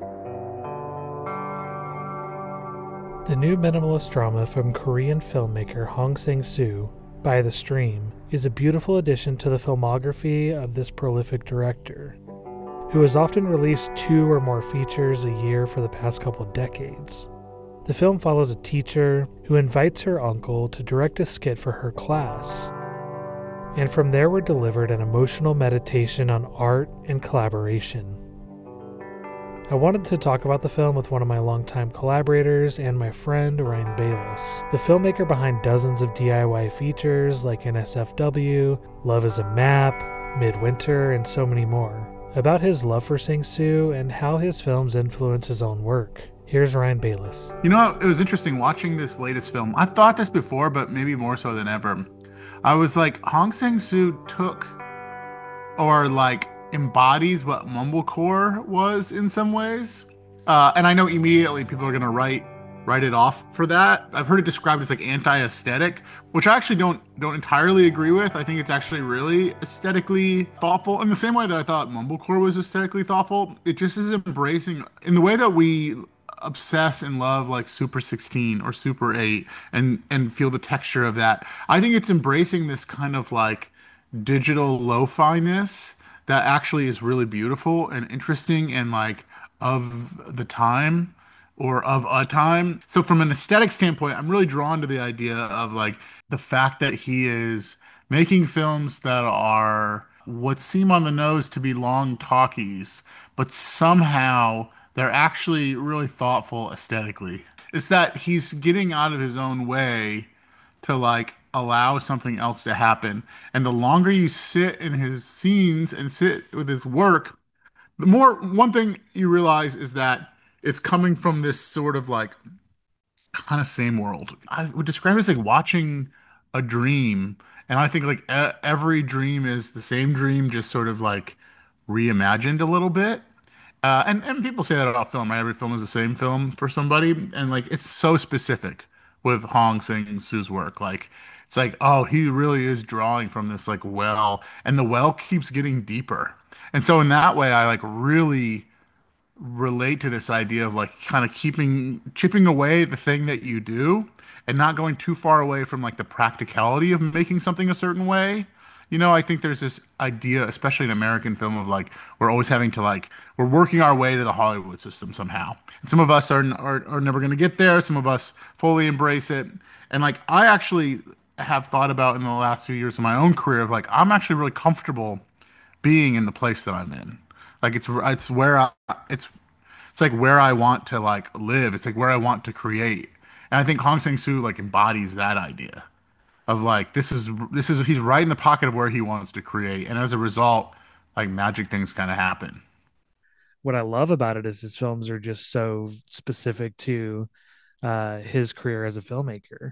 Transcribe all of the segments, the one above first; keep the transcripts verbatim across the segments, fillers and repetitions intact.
The new minimalist drama from Korean filmmaker Hong Sang-soo, By the Stream, is a beautiful addition to the filmography of this prolific director, who has often released two or more features a year for the past couple decades. The film follows a teacher who invites her uncle to direct a skit for her class, and from there we're delivered an emotional meditation on art and collaboration. I wanted to talk about the film with one of my longtime collaborators and my friend Ryan Bayless, the filmmaker behind dozens of D I Y features like N S F W, Love is a Map, Midwinter, and so many more, about his love for Sang-soo and how his films influence his own work. Here's Ryan Bayless. You know, it was interesting watching this latest film. I've thought this before, but maybe more so than ever. I was like, Hong Sang-soo took or like embodies what mumblecore was in some ways. Uh, and I know immediately people are gonna write write it off for that. I've heard it described as like anti-aesthetic, which I actually don't don't entirely agree with. I think it's actually really aesthetically thoughtful in the same way that I thought mumblecore was aesthetically thoughtful. It just is embracing in the way that we obsess and love like Super sixteen or Super eight and and feel the texture of that. I think it's embracing this kind of like digital lo-fi-ness that actually is really beautiful and interesting and like of the time or of a time. So from an aesthetic standpoint, I'm really drawn to the idea of like the fact that he is making films that are what seem on the nose to be long talkies, but somehow they're actually really thoughtful aesthetically. It's that he's getting out of his own way to like allow something else to happen. And the longer you sit in his scenes and sit with his work, the more one thing you realize is that it's coming from this sort of like kind of same world. I would describe it as like watching a dream. And I think like e- every dream is the same dream, just sort of like reimagined a little bit. Uh, and and people say that about film, right? Every film is the same film for somebody, and like it's so specific with Hong Sang-soo's work. Like it's like, oh, he really is drawing from this like well, and the well keeps getting deeper. And so in that way, I like really relate to this idea of like kind of keeping chipping away the thing that you do and not going too far away from like the practicality of making something a certain way. You know, I think there's this idea, especially in American film, of like we're always having to like we're working our way to the Hollywood system somehow. And some of us are are, are never going to get there. Some of us fully embrace it. And like I actually have thought about in the last few years of my own career of like I'm actually really comfortable being in the place that I'm in. Like it's it's where I it's it's like where I want to like live. It's like where I want to create. And I think Hong Sang-soo like embodies that idea of like this is this is he's right in the pocket of where he wants to create. And as a result, like magic things kind of happen. What I love about it is his films are just so specific to uh, his career as a filmmaker.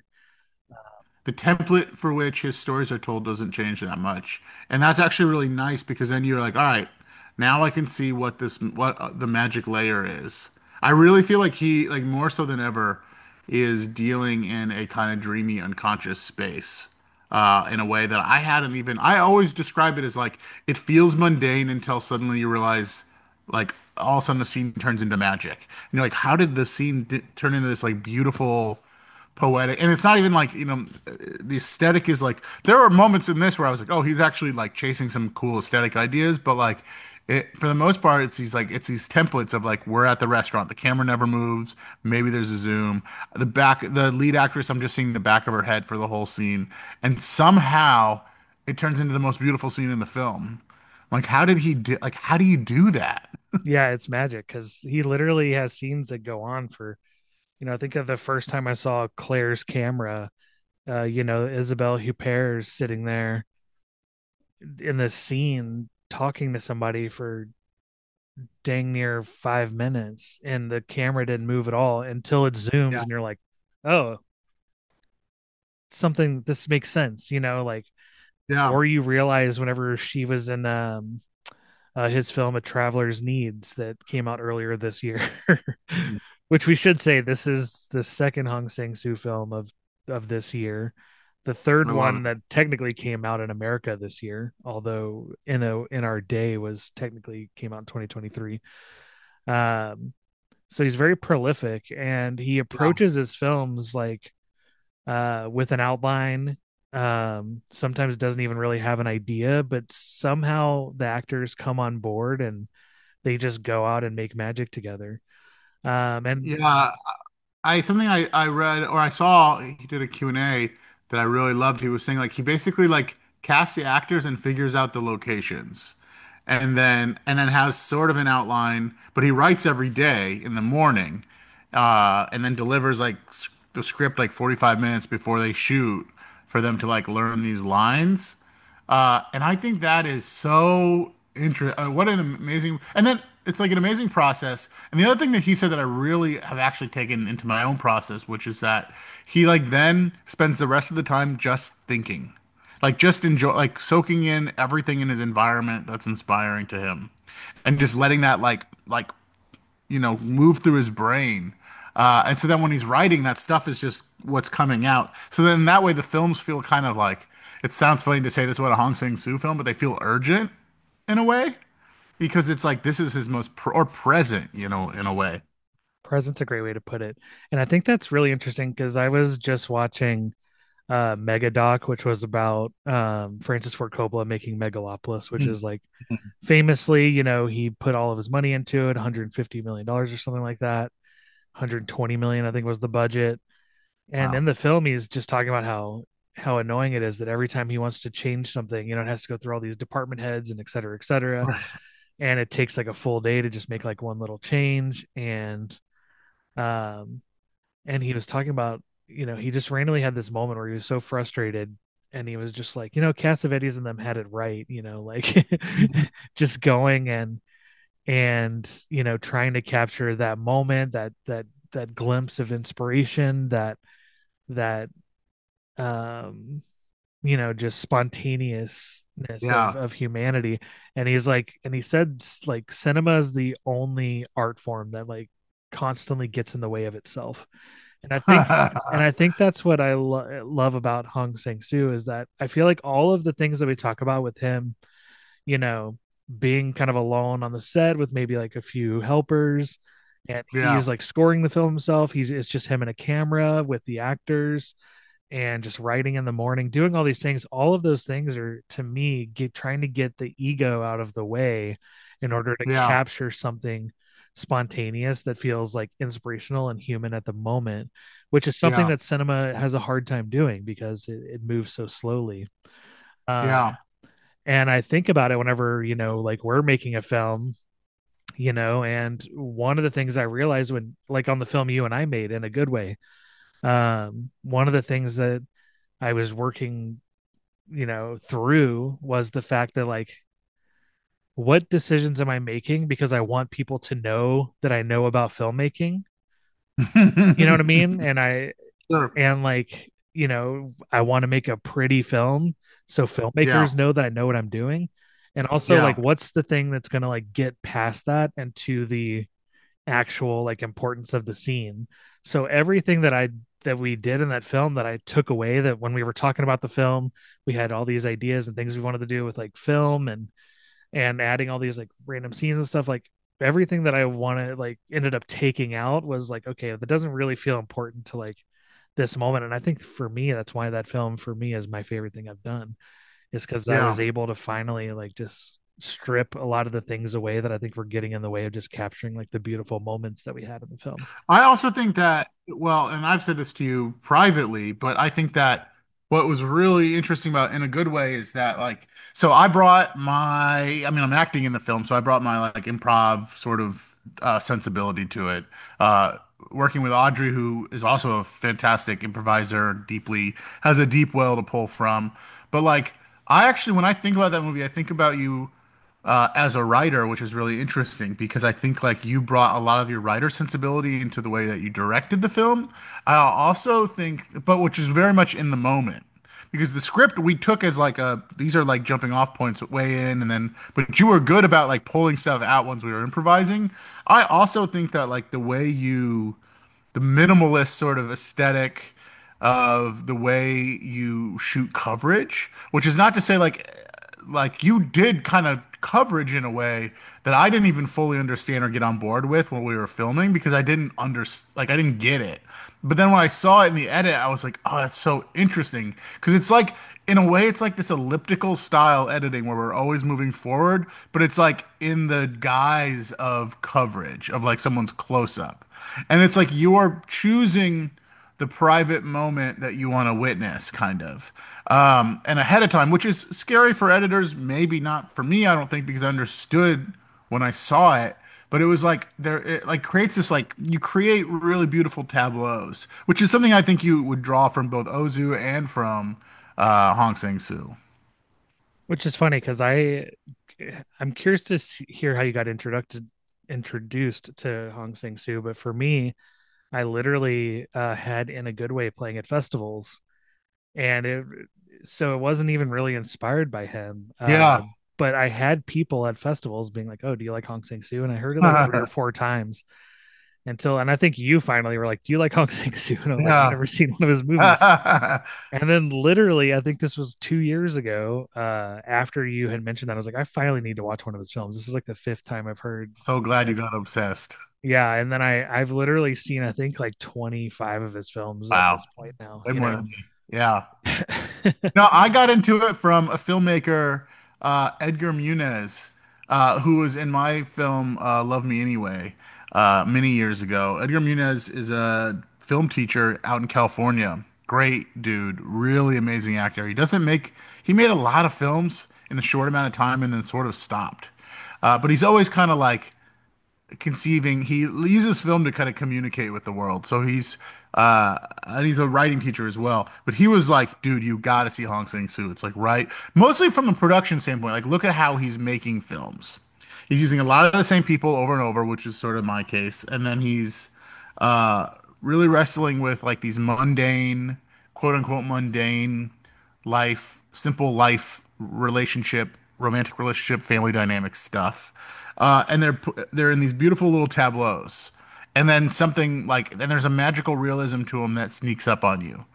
The template for which his stories are told doesn't change that much. And that's actually really nice because then you're like, all right, now I can see what this what uh, the magic layer is. I really feel like he like more so than ever is dealing in a kind of dreamy unconscious space uh in a way that I hadn't even I always describe it as like it feels mundane until suddenly you realize like all of a sudden the scene turns into magic. And you're like, how did the scene d turn into this like beautiful poetic, and it's not even like you know the aesthetic is like there are moments in this where I was like, oh, he's actually like chasing some cool aesthetic ideas, but like it for the most part it's these like it's these templates of like we're at the restaurant, the camera never moves, maybe there's a zoom, the back the lead actress, I'm just seeing the back of her head for the whole scene, and somehow it turns into the most beautiful scene in the film. Like how did he do like how do you do that? Yeah, it's magic because he literally has scenes that go on for, you know, I think of the first time I saw Claire's camera, uh, you know, Isabelle Huppert sitting there in this scene talking to somebody for dang near five minutes and the camera didn't move at all until it zooms Yeah. and you're like, oh, something this makes sense, you know, like, Yeah. or you realize whenever she was in um uh, his film A Traveler's Needs that came out earlier this year. Which we should say this is the second Hong Sang-soo film of of this year. The third I love one it. that technically came out in America this year, although in a in our day was technically came out in twenty twenty-three. Um so he's very prolific, and he Yeah. approaches his films like uh with an outline. Um sometimes doesn't even really have an idea, but somehow the actors come on board and they just go out and make magic together. Um and Yeah, I something I I read or I saw he did a Q and A that I really loved. He was saying like he basically like casts the actors and figures out the locations. And then and then has sort of an outline, but he writes every day in the morning. Uh and then delivers like s- the script like forty-five minutes before they shoot for them to like learn these lines. Uh, and I think that is so interesting. Uh, what an amazing, and then it's like an amazing process. And the other thing that he said that I really have actually taken into my own process, which is that he like then spends the rest of the time just thinking, like just enjoy, like soaking in everything in his environment that's inspiring to him, and just letting that like like you know, move through his brain. Uh, and so then when he's writing, that stuff is just what's coming out. So then that way the films feel kind of like, it sounds funny to say this about a Hong Sang-soo film, but they feel urgent in a way because it's like this is his most pr or present, you know, in a way. present's a great way to put it. And I think that's really interesting because I was just watching uh Megadoc, which was about um Francis Ford Coppola making Megalopolis, which is like famously, you know, he put all of his money into it, one hundred fifty million dollars or something like that. one hundred twenty million, I think, was the budget. And Wow. in the film, he's just talking about how how annoying it is that every time he wants to change something, you know, it has to go through all these department heads and et cetera, et cetera. Right. And it takes like a full day to just make like one little change. And um, and he was talking about, you know, he just randomly had this moment where he was so frustrated, and he was just like, you know, Cassavetes and them had it right, you know, like just going and and you know trying to capture that moment, that that that glimpse of inspiration, that that um you know just spontaneousness of Yeah. of humanity. And he's like, and he said like cinema is the only art form that like constantly gets in the way of itself. And I think and I think that's what I lo- love about Hong Sang-soo, is that I feel like all of the things that we talk about with him, you know, being kind of alone on the set with maybe like a few helpers, and Yeah. he's like scoring the film himself. He's it's just him and a camera with the actors and just writing in the morning, doing all these things. All of those things are to me get trying to get the ego out of the way in order to Yeah. capture something spontaneous that feels like inspirational and human at the moment, which is something Yeah. that cinema has a hard time doing because it, it moves so slowly. Um, Yeah. and I think about it whenever, you know, like we're making a film, you know, and one of the things I realized when, like on the film you and I made in a good way, um, one of the things that I was working, you know, through was the fact that, like, what decisions am I making because I want people to know that I know about filmmaking? You know what I mean? And I, Sure. and like, you know, I want to make a pretty film so Yeah. filmmakers know that I know what I'm doing. And also, like, Yeah. what's the thing that's going to like get past that and to the actual like importance of the scene? So everything that I that we did in that film, that I took away, that when we were talking about the film, we had all these ideas and things we wanted to do with like film and and adding all these like random scenes and stuff, like everything that I wanted like ended up taking out was like, okay, that doesn't really feel important to like this moment. And I think for me, that's why that film for me is my favorite thing I've done, is because I was Yeah. able to finally like just strip a lot of the things away that I think were getting in the way of just capturing like the beautiful moments that we had in the film. I also think that, well, and I've said this to you privately, but I think that what was really interesting about in a good way is that like so I brought my I mean I'm acting in the film, so I brought my like improv sort of uh sensibility to it. Uh working with Audrey, who is also a fantastic improviser, deeply has a deep well to pull from. But like I actually when I think about that movie, I think about you uh, as a writer, which is really interesting because I think like you brought a lot of your writer sensibility into the way that you directed the film. I also think, but which is very much in the moment because the script we took as like a these are like jumping off points way in and then but you were good about like pulling stuff out once we were improvising. I also think that like the way you the minimalist sort of aesthetic of the way you shoot coverage, which is not to say like like you did kind of coverage in a way that I didn't even fully understand or get on board with when we were filming because I didn't under like I didn't get it. But then when I saw it in the edit, I was like, oh, that's so interesting because it's like in a way it's like this elliptical style editing where we're always moving forward, but it's like in the guise of coverage of like someone's close up. And it's like you're choosing the private moment that you want to witness, kind of, um, and ahead of time, which is scary for editors. Maybe not for me. I don't think because I understood when I saw it, but it was like there, it like creates this like you create really beautiful tableaus, which is something I think you would draw from both Ozu and from uh, Hong Sang-soo. Which is funny because I I'm curious to see, hear how you got introduced introduced to Hong Sang Soo, but for me, I literally uh, had In a Good Way playing at festivals, and it so it wasn't even really inspired by him. Uh, Yeah. but I had people at festivals being like, "Oh, do you like Hong Sang Soo?" And I heard it like three or four times until, and I think you finally were like, "Do you like Hong Sang Soo?" And I was like, "I've Yeah. never seen one of his movies." And then literally, I think this was two years ago, uh, after you had mentioned that, I was like, I finally need to watch one of his films. This is like the fifth time I've heard So glad you that. got obsessed. Yeah, and then I I've literally seen I think like twenty-five of his films at Wow. this point now, Way you more know. than me. Yeah. No, I got into it from a filmmaker, uh, Edgar Muniz, uh, who was in my film uh, Love Me Anyway, uh, many years ago. Edgar Muniz is a film teacher out in California. Great dude, really amazing actor. He doesn't make, he made a lot of films in a short amount of time and then sort of stopped. Uh, but he's always kind of like conceiving. He uses film to kind of communicate with the world. So he's uh and he's a writing teacher as well. But he was like, dude, you got to see Hong Sang-soo. It's like right, mostly from the production standpoint. Like, look at how he's making films. He's using a lot of the same people over and over, which is sort of my case. And then he's uh really wrestling with like these mundane, quote unquote mundane life, simple life relationship, romantic relationship, family dynamic stuff. Uh, and they're they're in these beautiful little tableaus. And then something like, then there's a magical realism to them that sneaks up on you.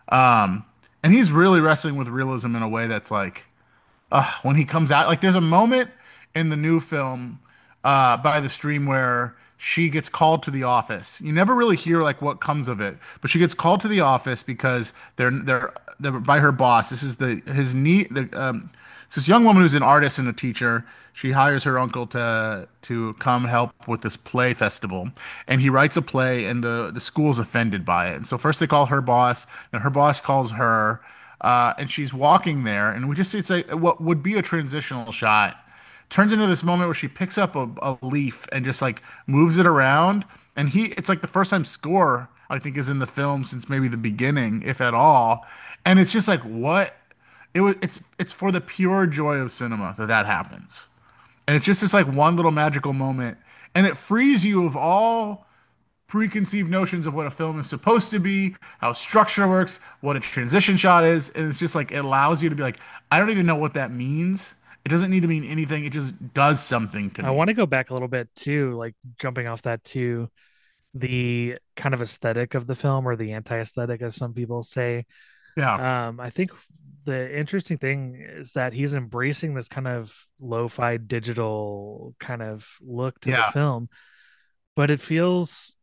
Um, and he's really wrestling with realism in a way that's like, uh, when he comes out, like there's a moment in the new film uh, by the stream where she gets called to the office. You never really hear like what comes of it, but she gets called to the office because they're they're, they're by her boss. This is the his knee. The um, it's this young woman who's an artist and a teacher. She hires her uncle to to come help with this play festival, and he writes a play, and the the school's offended by it. And so first they call her boss, and her boss calls her. Uh, and she's walking there, and we just see it's like what would be a transitional shot turns into this moment where she picks up a, a leaf and just like moves it around. And he, it's like the first time score I think is in the film since maybe the beginning, if at all. And it's just like what it was. It's it's for the pure joy of cinema that that happens, and it's just this like one little magical moment, and it frees you of all preconceived notions of what a film is supposed to be, how structure works, what a transition shot is, and it's just like it allows you to be like, I don't even know what that means. It doesn't need to mean anything. It just does something to I want me. to go back a little bit too, like jumping off that to the kind of aesthetic of the film or the anti-aesthetic, as some people say. Yeah, Um, I think the interesting thing is that he's embracing this kind of lo-fi digital kind of look to the yeah, film, but it feels,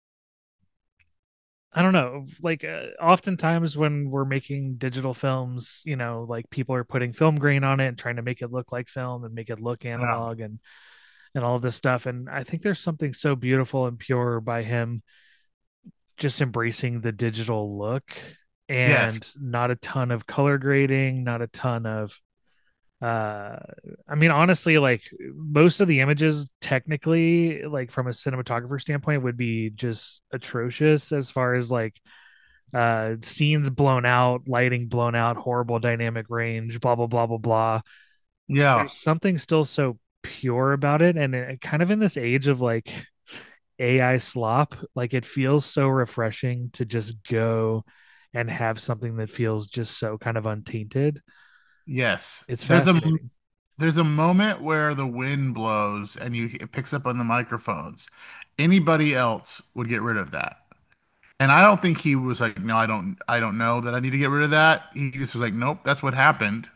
I don't know, like uh, oftentimes when we're making digital films, you know, like people are putting film grain on it and trying to make it look like film and make it look yeah. analog and and all of this stuff. And I think there's something so beautiful and pure by him just embracing the digital look Yes, and not a ton of color grading, not a ton of uh I mean honestly like most of the images technically like from a cinematographer standpoint would be just atrocious as far as like uh scenes blown out, lighting blown out, horrible dynamic range, blah blah blah blah blah. yeah, There's something still so pure about it, and it, kind of in this age of like A I slop, like it feels so refreshing to just go and have something that feels just so kind of untainted. yes. It's There's a fascinating. there's a moment where the wind blows and you it picks up on the microphones. Anybody else would get rid of that. And I don't think he was like, no, I don't, I don't know that I need to get rid of that. He just was like, nope, that's what happened.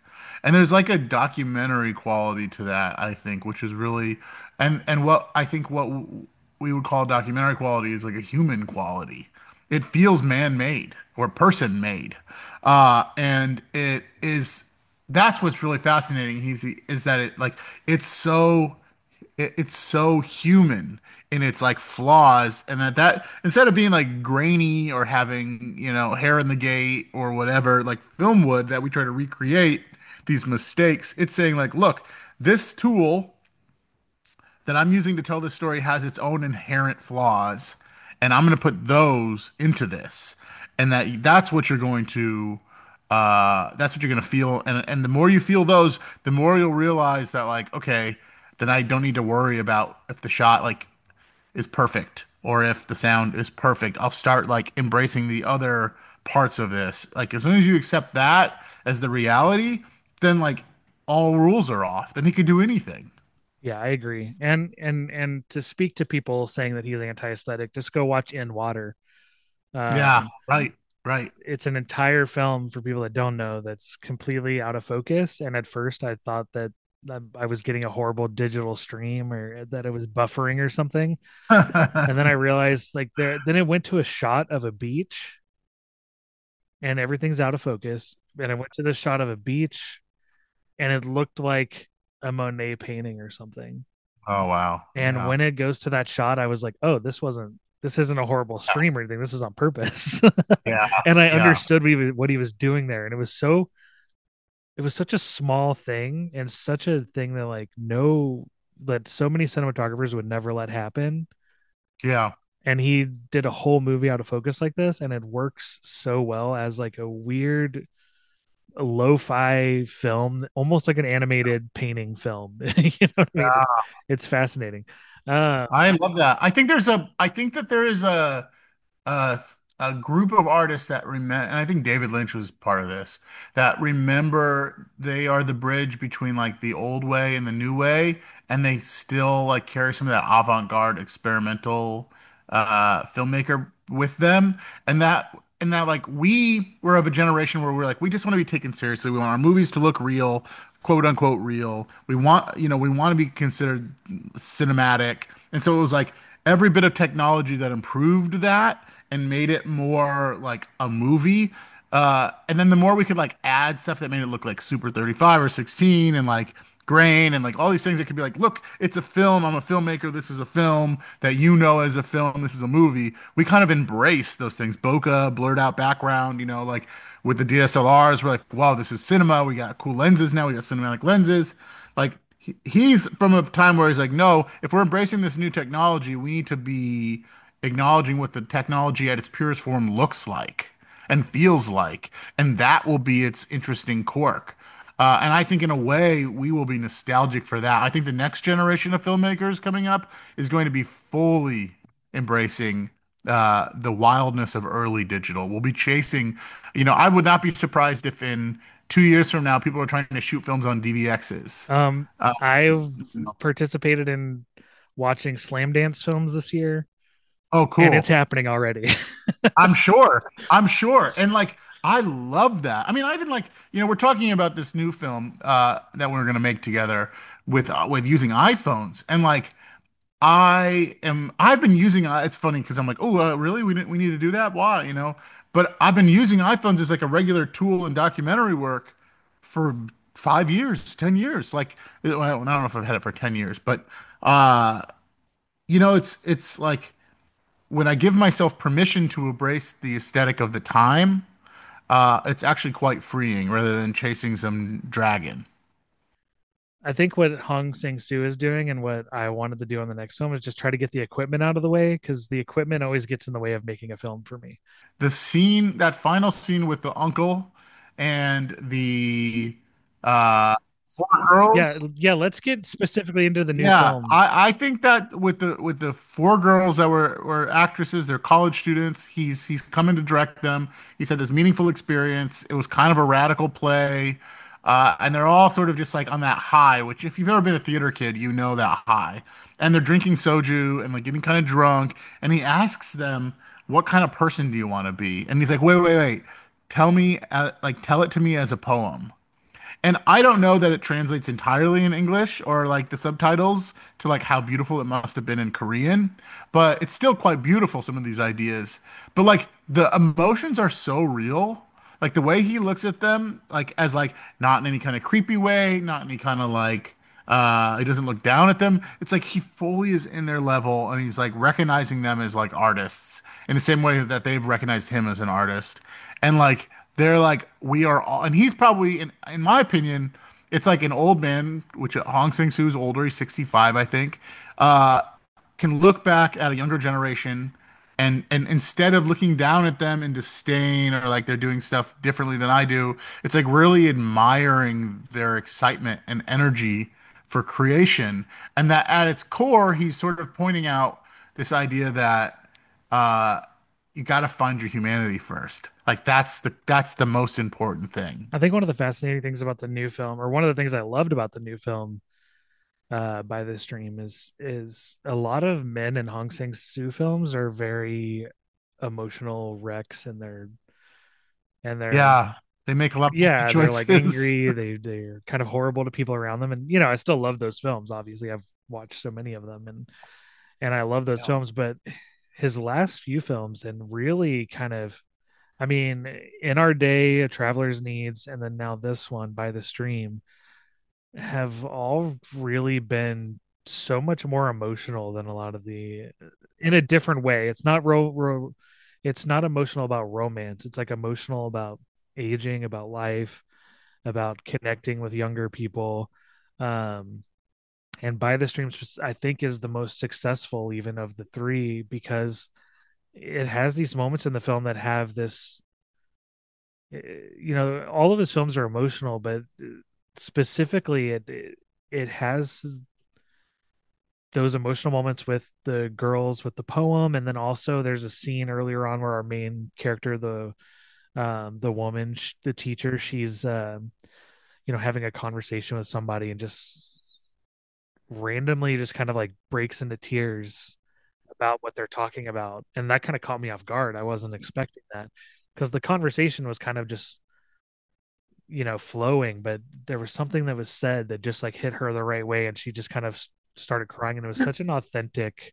And there's like a documentary quality to that, I think, which is really, and and what I think what w- we would call documentary quality is like a human quality. It feels man-made or person-made, uh, and it is. That's what's really fascinating. He's is that it like it's so it, it's so human in its like flaws, and that that instead of being like grainy or having, you know, hair in the gate or whatever like film would that we try to recreate these mistakes, it's saying like, look, this tool that I'm using to tell this story has its own inherent flaws, and I'm going to put those into this, and that that's what you're going to uh that's what you're going to feel, and and the more you feel those, the more you'll realize that like, okay, then I don't need to worry about if the shot like is perfect or if the sound is perfect. I'll start like embracing the other parts of this. Like as soon as you accept that as the reality, then like all rules are off. Then he could do anything. Yeah, I agree. And and and to speak to people saying that he's anti-aesthetic, just go watch In Water. Yeah, Um, right, right. it's an entire film for people that don't know that's completely out of focus. And at first, I thought that um, I was getting a horrible digital stream or that it was buffering or something. And then I realized like there, then it went to a shot of a beach and everything's out of focus. And I went to the shot of a beach and it looked like a Monet painting or something. Oh wow. And Yeah. when it goes to that shot, I was like, oh, this wasn't, this isn't a horrible stream or anything. This is on purpose. Yeah. And I Yeah. understood what he, was, what he was doing there. And it was so, it was such a small thing and such a thing that like no, that so many cinematographers would never let happen. Yeah. And he did a whole movie out of focus like this, and it works so well as like a weird lo-fi film, almost like an animated painting film. You know what I mean? It's Yeah. it's fascinating. Uh, I love that. I think there's a I think that there is a a a group of artists that remember, and I think David Lynch was part of this, that remember they are the bridge between like the old way and the new way, and they still like carry some of that avant-garde experimental uh filmmaker with them. And that and that like we were of a generation where we're like, we just want to be taken seriously. We want our movies to look real, quote unquote real. We want, you know, we want to be considered cinematic. And so it was like every bit of technology that improved that and made it more like a movie. Uh, and then the more we could like add stuff that made it look like super thirty-five or sixteen and like grain and like all these things that could be like, look, it's a film. I'm a filmmaker. This is a film that you know as a film. This is a movie. We kind of embrace those things. Bokeh, blurred out background, you know, like with the D S L Rs, we're like, wow, this is cinema. We got cool lenses now. We got cinematic lenses. Like he, he's from a time where he's like, no, if we're embracing this new technology, we need to be acknowledging what the technology at its purest form looks like and feels like, and that will be its interesting quirk. Uh, and I think, in a way, we will be nostalgic for that. I think the next generation of filmmakers coming up is going to be fully embracing uh, the wildness of early digital. We'll be chasing, you know, I would not be surprised if in two years from now, people are trying to shoot films on D V Xs. um, Uh, I've participated in watching slam dance films this year, oh, and it's cool. happening already. I'm sure. I'm sure. And like, I love that. I mean, I even like, you know, we're talking about this new film uh, that we're going to make together with uh, with using iPhones, and like, I am. I've been using. uh, It's funny because I'm like, oh, uh, really? We didn't. We need to do that? Why? You know? But I've been using iPhones as like a regular tool in documentary work for five years, ten years. Like, well, I don't know if I've had it for ten years, but uh, you know, it's it's like when I give myself permission to embrace the aesthetic of the time, uh, it's actually quite freeing rather than chasing some dragon. I think what Hong Sang Soo is doing and what I wanted to do on the next film is just try to get the equipment out of the way because the equipment always gets in the way of making a film for me. The scene, that final scene with the uncle and the uh, four Yeah, girls. yeah. Let's get specifically into the new Yeah, film. I, I think that with the with the four girls that were were actresses, they're college students. He's he's coming to direct them. He said this meaningful experience. It was kind of a radical play, uh, and they're all sort of just like on that high. Which, if you've ever been a theater kid, you know that high. And they're drinking soju and like getting kind of drunk. And he asks them, "What kind of person do you want to be?" And he's like, "Wait, wait, wait. Tell me, uh, like, tell it to me as a poem." And I don't know that it translates entirely in English or like the subtitles to like how beautiful it must have been in Korean, but it's still quite beautiful, some of these ideas. But like the emotions are so real. Like the way he looks at them, like as like not in any kind of creepy way, not any kind of like uh he doesn't look down at them. It's like he fully is in their level and he's like recognizing them as like artists in the same way that they've recognized him as an artist. And like they're like we are all, and he's probably in in my opinion, it's like an old man, which Hong Sang-soo's older, he's sixty-five, I think. Uh can look back at a younger generation and and instead of looking down at them in disdain or like they're doing stuff differently than I do, it's like really admiring their excitement and energy for creation. And that at its core, he's sort of pointing out this idea that uh you got to find your humanity first. Like that's the that's the most important thing. I think one of the fascinating things about the new film, or one of the things I loved about the new film uh, by this stream, is is a lot of men in Hong Sang Soo films are very emotional wrecks, and they're and they're Yeah, they make a lot of messy yeah, they're like choices. angry, they they're kind of horrible to people around them, and you know I still love those films. Obviously, I've watched so many of them, and and I love those Yeah. films, but his last few films and really kind of, I mean, In Our Day, A Traveler's Needs, and then now this one, By the Stream, have all really been so much more emotional than a lot of the, in a different way. It's not ro, ro it's not emotional about romance. It's like emotional about aging, about life, about connecting with younger people. Um, and By the Stream, I think, is the most successful even of the three because it has these moments in the film that have this, eh, you know, all of his films are emotional, but uh, specifically it it, it has those emotional moments with the girls with the poem, and then also there's a scene earlier on where our main character, the um the woman, sh- the teacher, she's um you know having a conversation with somebody and just randomly just kind of like breaks into tears about what they're talking about, and that kind of caught me off guard. I wasn't expecting that because the conversation was kind of just you know flowing, but there was something that was said that just like hit her the right way, and she just kind of s- started crying, and it was such an authentic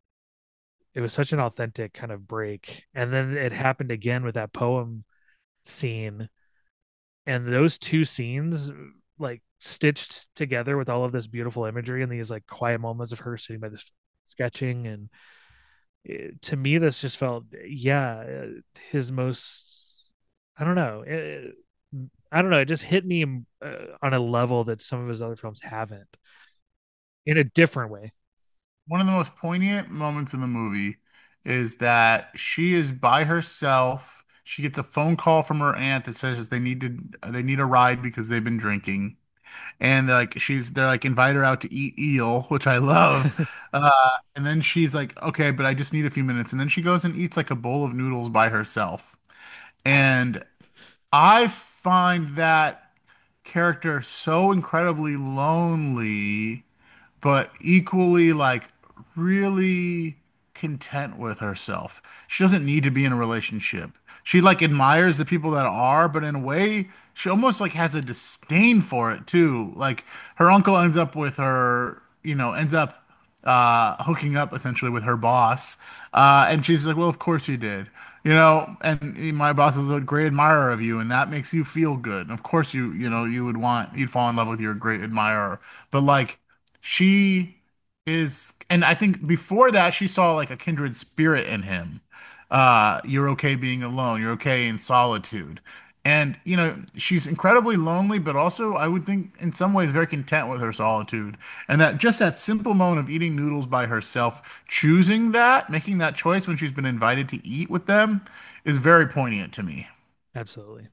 it was such an authentic kind of break. And then it happened again with that poem scene, and those two scenes like stitched together with all of this beautiful imagery and these like quiet moments of her sitting by this sketching, and it, to me this just felt, yeah, uh, his most, I don't know, it, I don't know, it just hit me uh, on a level that some of his other films haven't, in a different way. One of the most poignant moments in the movie is that she is by herself. She gets a phone call from her aunt that says that they need to they need a ride because they've been drinking. And like she's they're like invite her out to eat eel, which I love. Uh, and then she's like, okay, but I just need a few minutes. And then she goes and eats like a bowl of noodles by herself. And I find that character so incredibly lonely but equally like really content with herself. She doesn't need to be in a relationship. She like admires the people that are, but in a way, she almost like has a disdain for it too. Like her uncle ends up with her, you know, ends up uh hooking up essentially with her boss. Uh and she's like, "Well, of course you did." You know, and my boss is a great admirer of you, and that makes you feel good. Of course, you you know you would want you'd fall in love with your great admirer, but like she is, and I think before that she saw like a kindred spirit in him. Uh, you're okay being alone. You're okay in solitude. And you know, she's incredibly lonely, but also I would think in some ways very content with her solitude. And that just that simple moment of eating noodles by herself, choosing that, making that choice when she's been invited to eat with them is very poignant to me. Absolutely.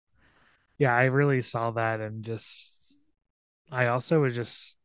Yeah, I really saw that, and just I also was just,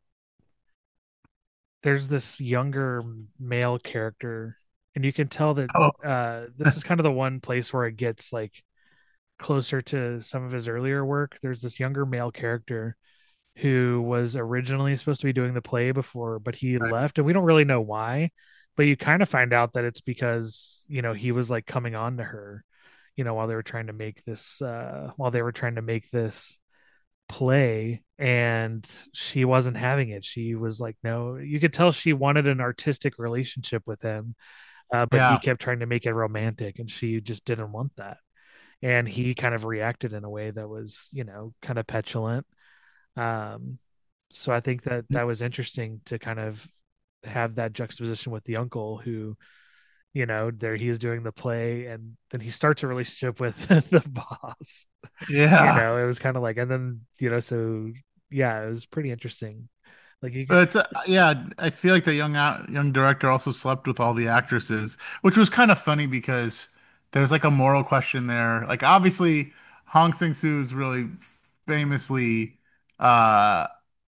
there's this younger male character, and you can tell that Oh, uh this is kind of the one place where it gets like closer to some of his earlier work. There's this younger male character who was originally supposed to be doing the play before, but he left, and we don't really know why. But you kind of find out that it's because, you know, he was like coming on to her, you know, while they were trying to make this uh while they were trying to make this play, and she wasn't having it. She was like, no, you could tell she wanted an artistic relationship with him, uh, but he Yeah. kept trying to make it romantic, and she just didn't want that. And he kind of reacted in a way that was, you know, kind of petulant. Um, so I think that that was interesting to kind of have that juxtaposition with the uncle who, you know, there he's doing the play, and then he starts a relationship with the boss. You Yeah. know, it was kind of like, and then, you know, so yeah, it was pretty interesting. Like you could, But it's uh, yeah, I feel like the young out- young director also slept with all the actresses, which was kind of funny because there's like a moral question there. Like obviously, Hong Sang-soo is really famously uh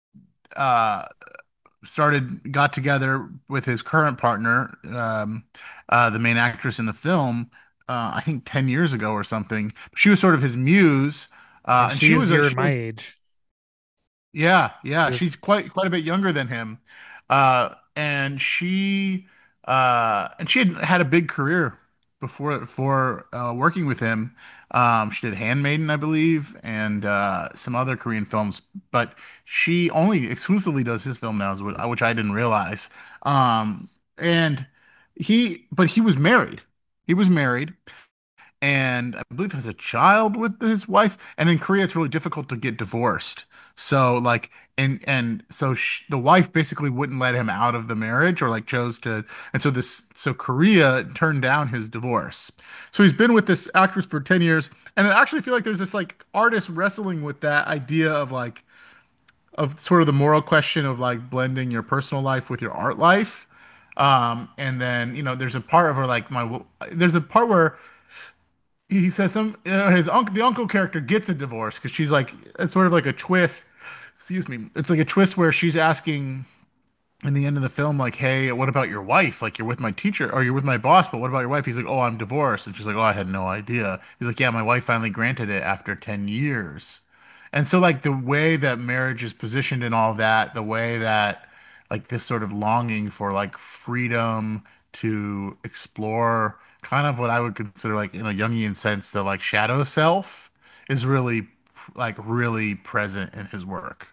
uh started got together with his current partner, um, uh, the main actress in the film, uh, I think ten years ago or something. She was sort of his muse, uh, and and she she is was a your she my was age. yeah, She yeah, was, she's quite quite a bit younger than him. Uh, and she uh and she had had a big career before before uh working with him. Um, she did Handmaiden, I believe, and uh some other Korean films, but she only exclusively does his film now, which which I didn't realize. Um, and he but he was married. He was married and I believe has a child with his wife. And in Korea, it's really difficult to get divorced. So like, and and so sh the wife basically wouldn't let him out of the marriage, or like chose to. And so this, so Korea turned down his divorce. So he's been with this actress for ten years, and I actually feel like there's this like artist wrestling with that idea of like of sort of the moral question of like blending your personal life with your art life. Um, and then, you know, there's a part of her like my there's a part where he says some uh, his uncle the uncle character gets a divorce because she's like it's sort of like a twist. Excuse me. It's like a twist where she's asking in the end of the film, like, hey, what about your wife? Like, you're with my teacher or you're with my boss, but what about your wife? He's like, oh, I'm divorced. And she's like, oh, I had no idea. He's like, yeah, my wife finally granted it after ten years. And so, like, the way that marriage is positioned and all that, the way that, like, this sort of longing for, like, freedom to explore kind of what I would consider, like, in a Jungian sense, the, like, shadow self is really, like, really present in his work.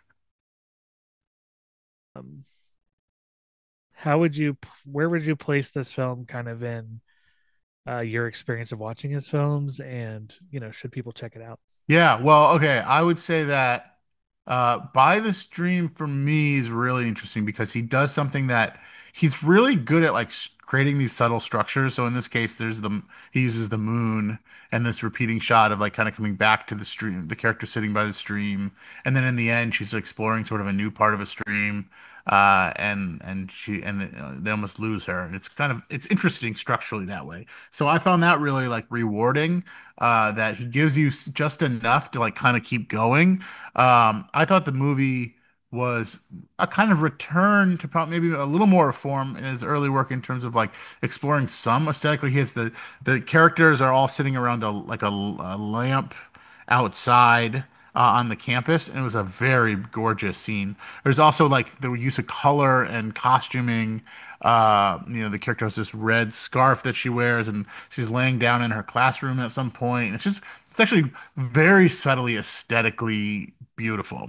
um, how would you, where would you place this film kind of in uh, your experience of watching his films? And, you know, should people check it out? Yeah, well, okay. I would say that uh, By the Stream for me is really interesting because he does something that he's really good at, like s- creating these subtle structures. So in this case, there's the he uses the moon and this repeating shot of like kind of coming back to the stream, the character sitting by the stream, and then in the end, she's exploring sort of a new part of a stream, uh, and and she and uh, they almost lose her. And it's kind of it's interesting structurally that way. So I found that really like rewarding uh, that he gives you s- just enough to like kind of keep going. Um, I thought the movie was a kind of return to probably maybe a little more reform in his early work in terms of like exploring some aesthetically. He has the the characters are all sitting around a like a, a lamp outside uh, on the campus, and it was a very gorgeous scene. There's also like the use of color and costuming. Uh, you know, the character has this red scarf that she wears, and she's laying down in her classroom at some point. It's just, it's actually very subtly aesthetically beautiful.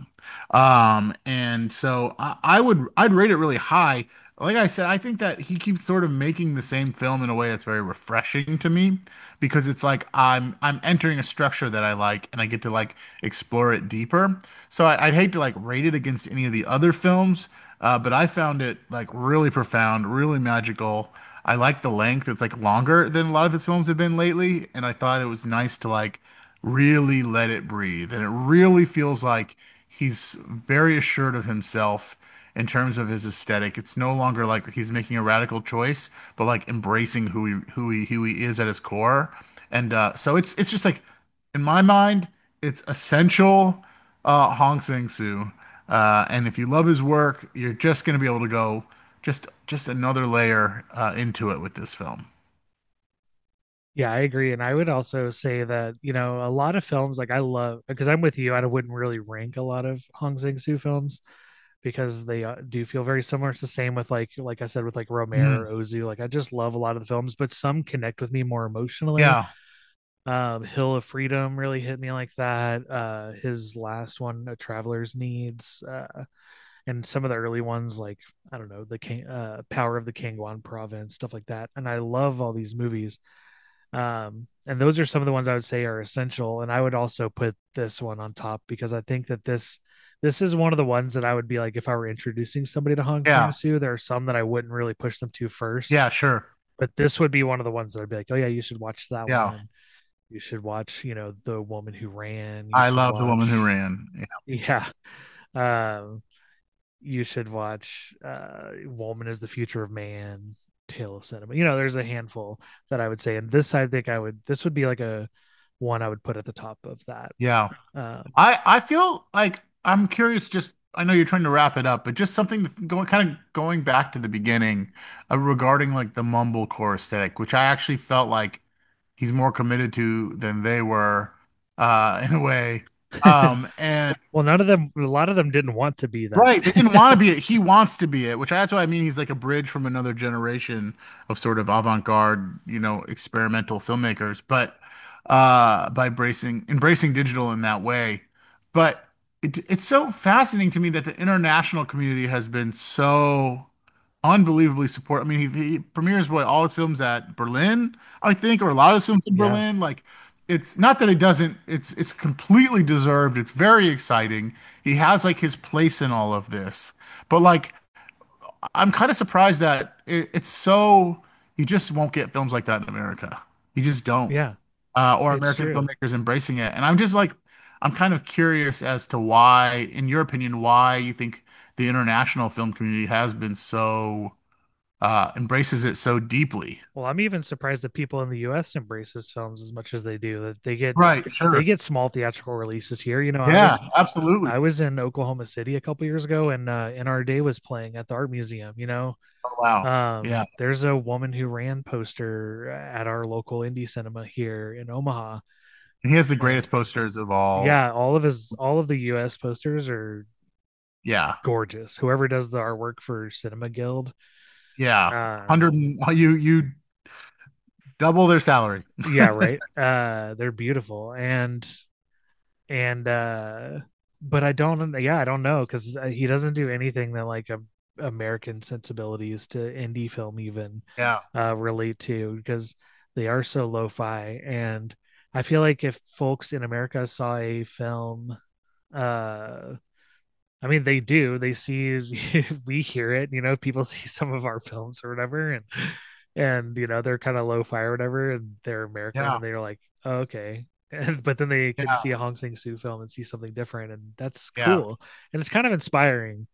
Um, and so I, I would, I'd rate it really high. Like I said, I think that he keeps sort of making the same film in a way that's very refreshing to me because it's like I'm I'm entering a structure that I like and I get to like explore it deeper. So I, I'd hate to like rate it against any of the other films, uh, but I found it like really profound, really magical. I like the length; it's like longer than a lot of his films have been lately, and I thought it was nice to like really let it breathe. And it really feels like he's very assured of himself in terms of his aesthetic. It's no longer like he's making a radical choice, but like embracing who he who he who he is at his core. And uh, so it's it's just like in my mind, it's essential uh, Hong Sang-soo. Uh, and if you love his work, you're just going to be able to go just just another layer uh, into it with this film. Yeah, I agree. And I would also say that, you know, a lot of films, like I love, because I'm with you, I wouldn't really rank a lot of Hong Sang-soo films because they uh, do feel very similar. It's the same with like, like I said, with like Romare Mhm. or Ozu. Like I just love a lot of the films, but some connect with me more emotionally. Yeah. Um, Hill of Freedom really hit me like that. Uh, his last one, A Traveler's Needs, uh, and some of the early ones like I don't know, the King, uh, Power of the Kangwon Province, stuff like that. And I love all these movies. Um, and those are some of the ones I would say are essential. And I would also put this one on top because I think that this this is one of the ones that I would be like if I were introducing somebody to Hong Yeah. Sang-soo, there are some that I wouldn't really push them to first, Yeah, sure. but this would be one of the ones that I'd be like, oh yeah, you should watch that Yeah. one. You should watch, you know, The Woman Who Ran. You I should love The Woman Who watch, Ran. Yeah. yeah. Um, you should watch uh Woman is the Future of Man, Tale of Cinema. You know, there's a handful that I would say. And this I think I would this would be like a one I would put at the top of that. Yeah. Um, I I feel like I'm curious. Just I know you're trying to wrap it up, but just something going kind of going back to the beginning uh, regarding like the mumblecore aesthetic, which I actually felt like he's more committed to than they were, uh, in a way. Um, and well, none of them, a lot of them didn't want to be that. right, they didn't want to be it. He wants to be it, which that's what I mean. He's like a bridge from another generation of sort of avant-garde, you know, experimental filmmakers, but uh by embracing embracing digital in that way. But it, it's so fascinating to me that the international community has been so unbelievably support. I mean, he, he premieres what all his films at Berlin, I think, or a lot of his films in Yeah, Berlin. Like, it's not that it doesn't. It's it's completely deserved. It's very exciting. He has like his place in all of this, but like, I'm kind of surprised that it, it's so you just won't get films like that in America. You just don't, yeah, uh, or it's American true. filmmakers embracing it. And I'm just like, I'm kind of curious as to why, in your opinion, why you think the international film community has been so uh, embraces it so deeply. Well, I'm even surprised that people in the U S embrace his films as much as they do. That they get Right, they sure. get small theatrical releases here. You know, I Yeah, was absolutely. I was in Oklahoma City a couple years ago, and uh, N R Day was playing at the art museum. You know, Oh, wow. um, Yeah. there's a Woman Who Ran poster at our local indie cinema here in Omaha, And he has the and greatest posters of all. yeah, all of his all of the U S posters are Yeah. gorgeous. Whoever does the artwork for Cinema Guild, Yeah. um, one hundred and, you you double their salary. yeah, right. Uh, they're beautiful, and and uh, but I don't, yeah, I don't know because he doesn't do anything that like a American sensibilities to indie film even Yeah. uh, relate to because they are so lo-fi. And I feel like if folks in America saw a film, uh, I mean, they do. They see, we hear it. You know, people see some of our films or whatever, and and you know they're kind of lo-fi or whatever, and they're American, Yeah. and they're like, oh, okay. And but then they can Yeah. see a Hong Sang Soo film and see something different, and that's Yeah. cool, and it's kind of inspiring.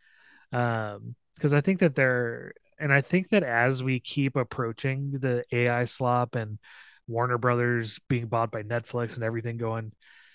Um, because I think that they're, and I think that as we keep approaching the A I slop and Warner Brothers being bought by Netflix and everything going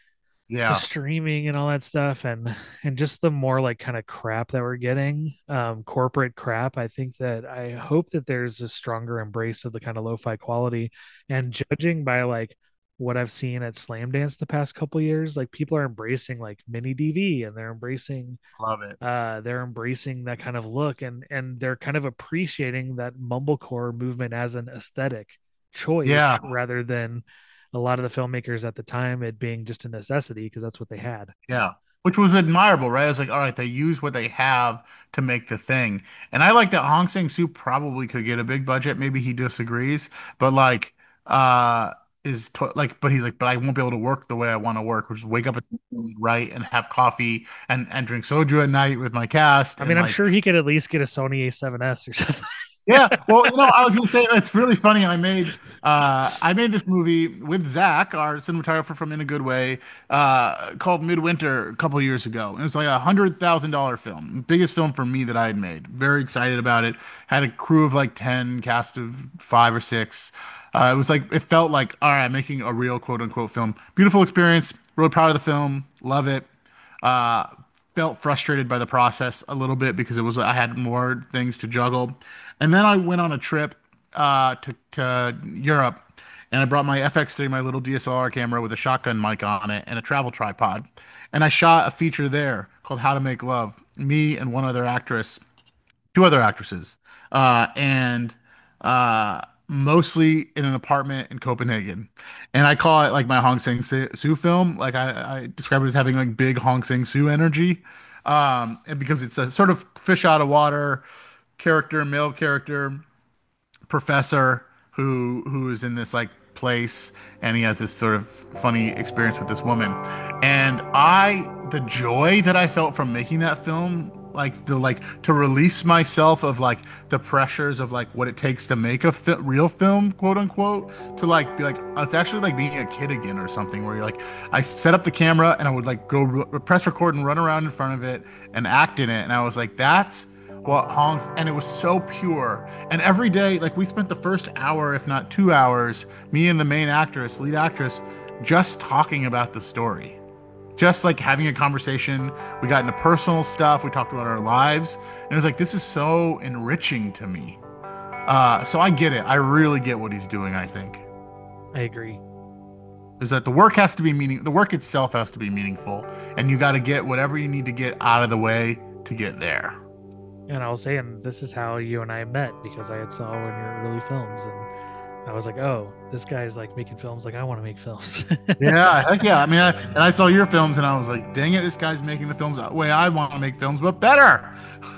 to Yeah. streaming and all that stuff, and and just the more like kind of crap that we're getting, um corporate crap, I think that I hope that there's a stronger embrace of the kind of lo-fi quality. And judging by like what I've seen at Slam Dance the past couple years, like people are embracing like mini D V, and they're embracing Love it. uh they're embracing that kind of look, and and they're kind of appreciating that mumblecore movement as an aesthetic choice Yeah. rather than a lot of the filmmakers at the time it being just a necessity because that's what they had. Yeah. Which was admirable, right? I was like, all right, they use what they have to make the thing. And I like that Hong Sang-soo probably could get a big budget. Maybe he disagrees, but like, uh, is to like, but he's like, but I won't be able to work the way I want to work, which is wake up at right and have coffee and and drink soju at night with my cast I and mean, I'm like sure he could at least get a Sony A seven S or something. yeah, well, you know, I was gonna say it's really funny. I made uh I made this movie with Zach, our cinematographer from In a Good Way, uh called Midwinter a couple years ago. It was like a hundred thousand dollar film. Biggest film for me that I had made. Very excited about it. Had a crew of like ten, cast of five or six. Uh, it was like it felt like all right, I'm making a real quote unquote film. Beautiful experience. Really proud of the film. Love it. Uh, Felt frustrated by the process a little bit because it was I had more things to juggle. And then I went on a trip uh, to to Europe, and I brought my F X three, my little D S L R camera with a shotgun mic on it and a travel tripod, and I shot a feature there called How to Make Love. Me and one other actress, two other actresses, uh, and uh, mostly in an apartment in Copenhagen, and I call it like my Hong Sang-soo film. Like I, I describe it as having like big Hong Sang-soo energy, um, and because it's a sort of fish out of water character, male character, professor who who is in this like place, and he has this sort of funny experience with this woman, and I the joy that I felt from making that film, like the like to release myself of like the pressures of like what it takes to make a fi- real film, quote unquote, to like be like it's actually like being a kid again or something, where you're like I set up the camera and I would like go re- press record and run around in front of it and act in it, and I was like that's what Hong's, and it was so pure. And every day, like we spent the first hour, if not two hours, me and the main actress, lead actress, just talking about the story, just like having a conversation. We got into personal stuff. We talked about our lives, and it was like this is so enriching to me. Uh, so I get it. I really get what he's doing. I think. I agree. Is that the work has to be meaning? The work itself has to be meaningful, and you got to get whatever you need to get out of the way to get there. And I was saying, this is how you and I met, because I had saw one of your early films, and I was like, oh, this guy's like making films like I want to make films. Yeah, heck yeah. I mean, I, and I saw your films, and I was like, dang it, this guy's making the films the way I want to make films, but better.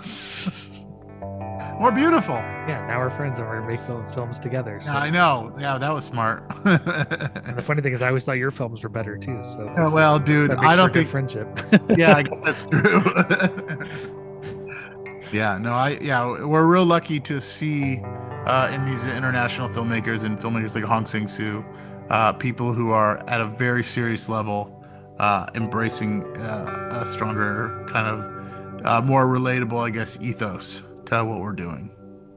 More beautiful. Yeah, now we're friends, and we're going to make film, films together. So. Yeah, I know. Yeah, that was smart. And the funny thing is, I always thought your films were better, too. So yeah, well, is, dude, I don't think... friendship. Yeah, I guess that's true. Yeah, no, I yeah, we're real lucky to see uh, in these international filmmakers and filmmakers like Hong Sang-soo, uh, people who are at a very serious level, uh, embracing uh, a stronger kind of uh, more relatable, I guess, ethos to what we're doing.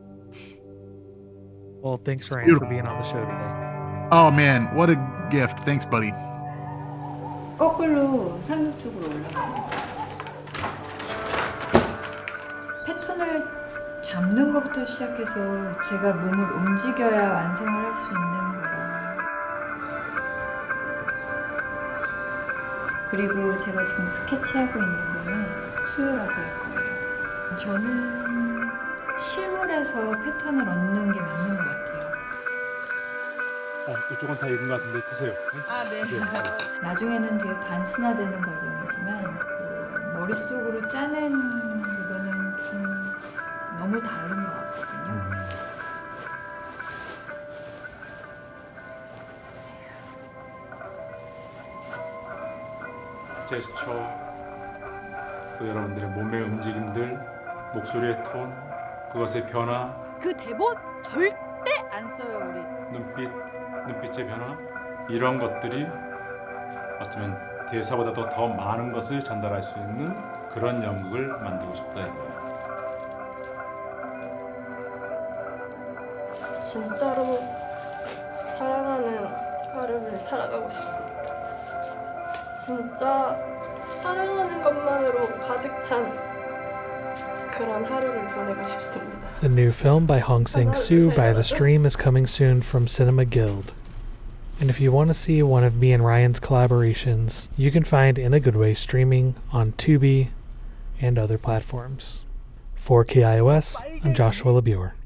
Well, thanks, Ryan, for being on the show today. Oh man, what a gift! Thanks, buddy. 거꾸로 상륙 쪽으로 올라갑니다. 패턴을 잡는 것부터 시작해서 제가 몸을 움직여야 완성을 할 수 있는 거라. 그리고 제가 지금 스케치하고 있는 거는 수요라고 할 거예요. 저는 실물에서 패턴을 얻는 게 맞는 것 같아요. 어, 이쪽은 다 익은 것 같은데 드세요. 네? 아, 네. 네. 나중에는 되게 단순화되는 과정이지만 그 머릿속으로 짜낸 그거는 좀 너무 다른 것 같거든요. 음. 제스처, 또 여러분들의 몸의 움직임들, 목소리의 톤, 그것의 변화, 그 대본 절대 안 써요 우리. 눈빛, 눈빛의 변화, 이런 것들이 어쩌면 대사보다도 더 많은 것을 전달할 수 있는 그런 연극을 만들고 싶다 이거예요. 진짜로 사랑하는 하루를 살아가고 싶습니다. 진짜 사랑하는 것만으로 가득 찬 그런 하루를 보내고 싶습니다. The new film by Hong Sang-soo, By the Stream, is coming soon from Cinema Guild. And if you want to see one of me and Ryan's collaborations, you can find In a Good Way streaming on Tubi and other platforms. For K I O S, I'm Joshua LeBure.